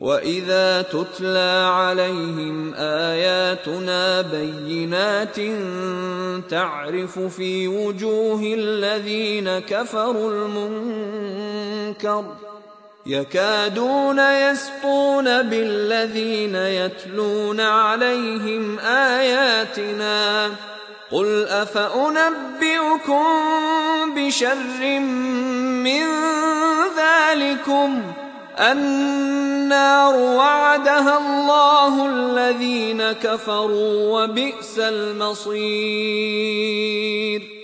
وَإِذَا تُتْلَى عَلَيْهِمْ آيَاتُنَا بَيِّنَاتٍ تَعْرِفُ فِي وُجُوهِ الَّذِينَ كَفَرُوا الْمُنكَرَ يَكَادُونَ يَسْطُونَ بِالَّذِينَ يَتْلُونَ عَلَيْهِمْ آيَاتِنَا قُلْ أَفَأُنَبِّئُكُم بِشَرٍّ مِّن ذَٰلِكُمْ النَّارُ وَعَدَهَا اللَّهُ الَّذِينَ كَفَرُوا وَبِئْسَ الْمَصِيرُ